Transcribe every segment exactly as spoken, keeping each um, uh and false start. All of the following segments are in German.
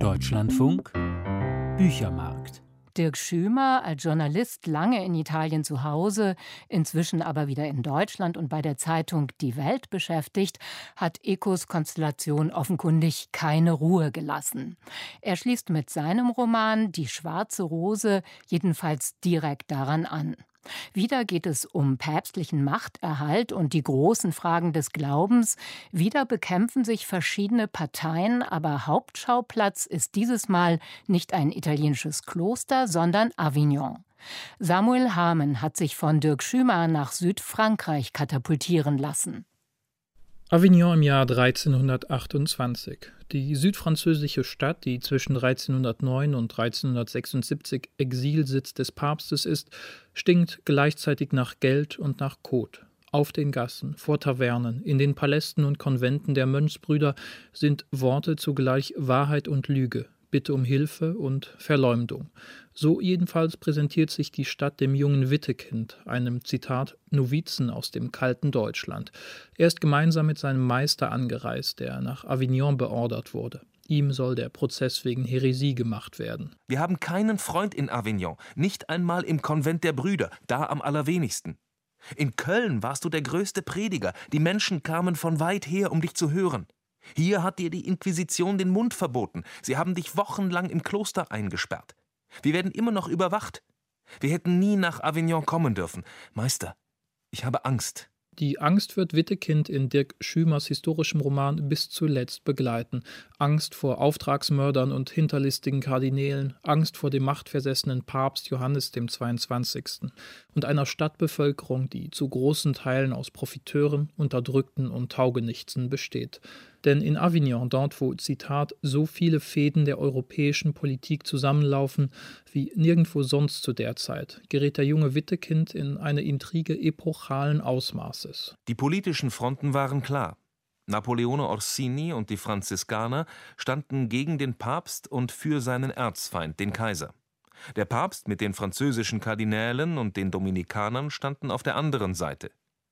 Deutschlandfunk Büchermarkt. Dirk Schümer, als Journalist lange in Italien zu Hause, inzwischen aber wieder in Deutschland und bei der Zeitung Die Welt beschäftigt, hat Ecos Konstellation offenkundig keine Ruhe gelassen. Er schließt mit seinem Roman Die schwarze Rose jedenfalls direkt daran an. Wieder geht es um päpstlichen Machterhalt und die großen Fragen des Glaubens. Wieder bekämpfen sich verschiedene Parteien, aber Hauptschauplatz ist dieses Mal nicht ein italienisches Kloster, sondern Avignon. Samuel Hamann hat sich von Dirk Schümer nach Südfrankreich katapultieren lassen. Avignon im Jahr dreizehnhundertachtundzwanzig. Die südfranzösische Stadt, die zwischen dreizehnhundertneun und dreizehnhundertsechsundsiebzig Exilsitz des Papstes ist, stinkt gleichzeitig nach Geld und nach Kot. Auf den Gassen, vor Tavernen, in den Palästen und Konventen der Mönchsbrüder sind Worte zugleich Wahrheit und Lüge, Bitte um Hilfe und Verleumdung. So jedenfalls präsentiert sich die Stadt dem jungen Wittekind, einem, Zitat, Novizen aus dem kalten Deutschland. Er ist gemeinsam mit seinem Meister angereist, der nach Avignon beordert wurde. Ihm soll der Prozess wegen Häresie gemacht werden. Wir haben keinen Freund in Avignon, nicht einmal im Konvent der Brüder, da am allerwenigsten. In Köln warst du der größte Prediger, die Menschen kamen von weit her, um dich zu hören. Hier hat dir die Inquisition den Mund verboten. Sie haben dich wochenlang im Kloster eingesperrt. Wir werden immer noch überwacht. Wir hätten nie nach Avignon kommen dürfen. Meister, ich habe Angst. Die Angst wird Wittekind in Dirk Schümers historischem Roman bis zuletzt begleiten. Angst vor Auftragsmördern und hinterlistigen Kardinälen, Angst vor dem machtversessenen Papst Johannes dem zweiundzwanzigsten. und einer Stadtbevölkerung, die zu großen Teilen aus Profiteuren, Unterdrückten und Taugenichtsen besteht. Denn in Avignon, dort wo, Zitat, so viele Fäden der europäischen Politik zusammenlaufen wie nirgendwo sonst zu der Zeit, gerät der junge Wittekind in eine Intrige epochalen Ausmaßes. Die politischen Fronten waren klar. Napoleone Orsini und die Franziskaner standen gegen den Papst und für seinen Erzfeind, den Kaiser. Der Papst mit den französischen Kardinälen und den Dominikanern standen auf der anderen Seite.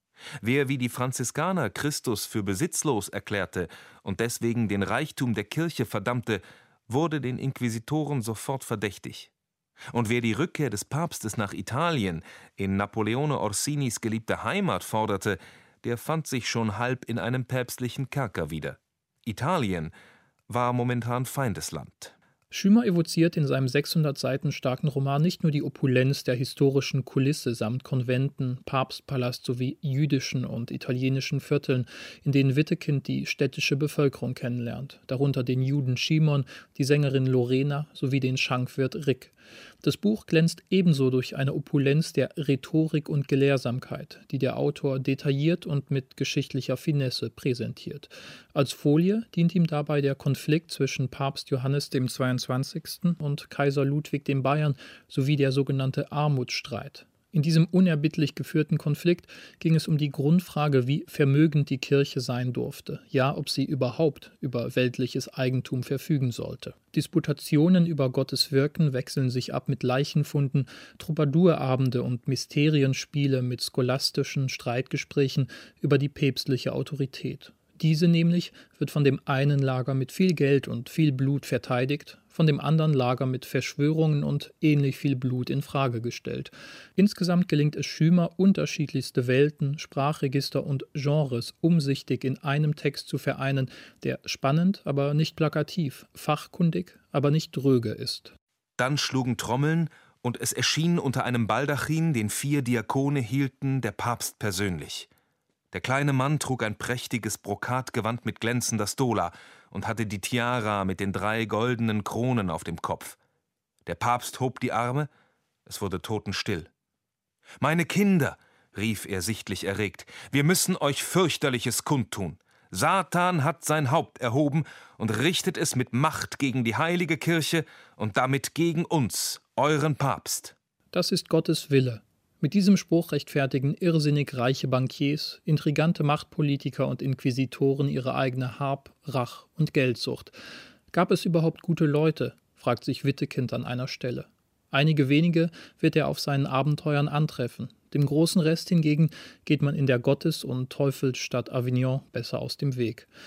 Wer wie die Franziskaner Christus für besitzlos erklärte und deswegen den Reichtum der Kirche verdammte, wurde den Inquisitoren sofort verdächtig. Und wer die Rückkehr des Papstes nach Italien, in Napoleone Orsinis geliebte Heimat, forderte, der fand sich schon halb in einem päpstlichen Kerker wieder. Italien war momentan Feindesland. Schümer evoziert in seinem sechshundert Seiten starken Roman nicht nur die Opulenz der historischen Kulisse samt Konventen, Papstpalast sowie jüdischen und italienischen Vierteln, in denen Wittekind die städtische Bevölkerung kennenlernt, darunter den Juden Schimon, die Sängerin Lorena sowie den Schankwirt Rick. Das Buch glänzt ebenso durch eine Opulenz der Rhetorik und Gelehrsamkeit, die der Autor detailliert und mit geschichtlicher Finesse präsentiert. Als Folie dient ihm dabei der Konflikt zwischen Papst Johannes dem zweiundzwanzigsten und Kaiser Ludwig dem Bayern sowie der sogenannte Armutsstreit. In diesem unerbittlich geführten Konflikt ging es um die Grundfrage, wie vermögend die Kirche sein durfte, ja, ob sie überhaupt über weltliches Eigentum verfügen sollte. Disputationen über Gottes Wirken wechseln sich ab mit Leichenfunden, Troubadourabende und Mysterienspiele mit scholastischen Streitgesprächen über die päpstliche Autorität. Diese nämlich wird von dem einen Lager mit viel Geld und viel Blut verteidigt, von dem anderen Lager mit Verschwörungen und ähnlich viel Blut in Frage gestellt. Insgesamt gelingt es Schümer, unterschiedlichste Welten, Sprachregister und Genres umsichtig in einem Text zu vereinen, der spannend, aber nicht plakativ, fachkundig, aber nicht dröge ist. Dann schlugen Trommeln, und es erschien unter einem Baldachin, den vier Diakone hielten, der Papst persönlich. Der kleine Mann trug ein prächtiges Brokatgewand mit glänzender Stola und hatte die Tiara mit den drei goldenen Kronen auf dem Kopf. Der Papst hob die Arme, es wurde totenstill. »Meine Kinder«, rief er sichtlich erregt, »wir müssen euch fürchterliches kundtun. Satan hat sein Haupt erhoben und richtet es mit Macht gegen die heilige Kirche und damit gegen uns, euren Papst.« Das ist Gottes Wille. Mit diesem Spruch rechtfertigen irrsinnig reiche Bankiers, intrigante Machtpolitiker und Inquisitoren ihre eigene Hab-, Rach- und Geldsucht. Gab es überhaupt gute Leute, fragt sich Wittekind an einer Stelle. Einige wenige wird er auf seinen Abenteuern antreffen. Dem großen Rest hingegen geht man in der Gottes- und Teufelsstadt Avignon besser aus dem Weg.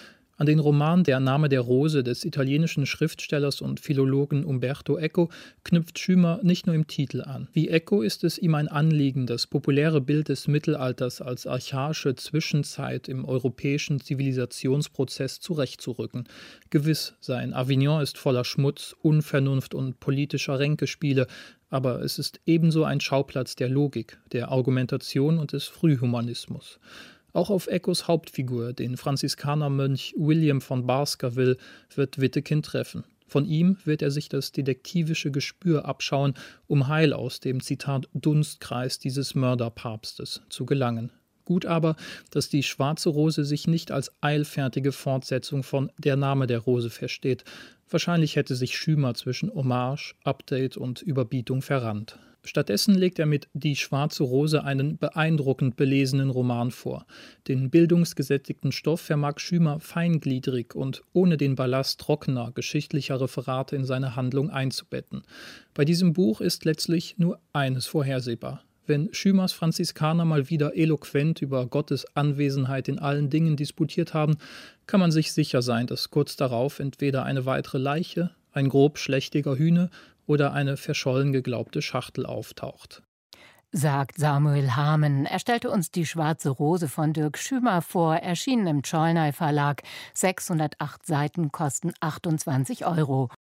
An den Roman Der Name der Rose des italienischen Schriftstellers und Philologen Umberto Eco knüpft Schümer nicht nur im Titel an. Wie Eco ist es ihm ein Anliegen, das populäre Bild des Mittelalters als archaische Zwischenzeit im europäischen Zivilisationsprozess zurechtzurücken. Gewiss, sein Avignon ist voller Schmutz, Unvernunft und politischer Ränkespiele, aber es ist ebenso ein Schauplatz der Logik, der Argumentation und des Frühhumanismus. Auch auf Ecos Hauptfigur, den Franziskanermönch William von Baskerville, wird Wittekind treffen. Von ihm wird er sich das detektivische Gespür abschauen, um heil aus dem, Zitat, Dunstkreis dieses Mörderpapstes zu gelangen. Gut aber, dass die Schwarze Rose sich nicht als eilfertige Fortsetzung von Der Name der Rose versteht. Wahrscheinlich hätte sich Schümer zwischen Hommage, Update und Überbietung verrannt. Stattdessen legt er mit Die Schwarze Rose einen beeindruckend belesenen Roman vor. Den bildungsgesättigten Stoff vermag Schümer feingliedrig und ohne den Ballast trockener, geschichtlicher Referate in seine Handlung einzubetten. Bei diesem Buch ist letztlich nur eines vorhersehbar. Wenn Schümers Franziskaner mal wieder eloquent über Gottes Anwesenheit in allen Dingen disputiert haben, kann man sich sicher sein, dass kurz darauf entweder eine weitere Leiche, ein grob schlächtiger Hühne oder eine verschollen geglaubte Schachtel auftaucht. Sagt Samuel Hamann. Er stellte uns Die Schwarze Rose von Dirk Schümer vor, erschienen im Cholnay Verlag. sechshundertacht Seiten kosten achtundzwanzig Euro.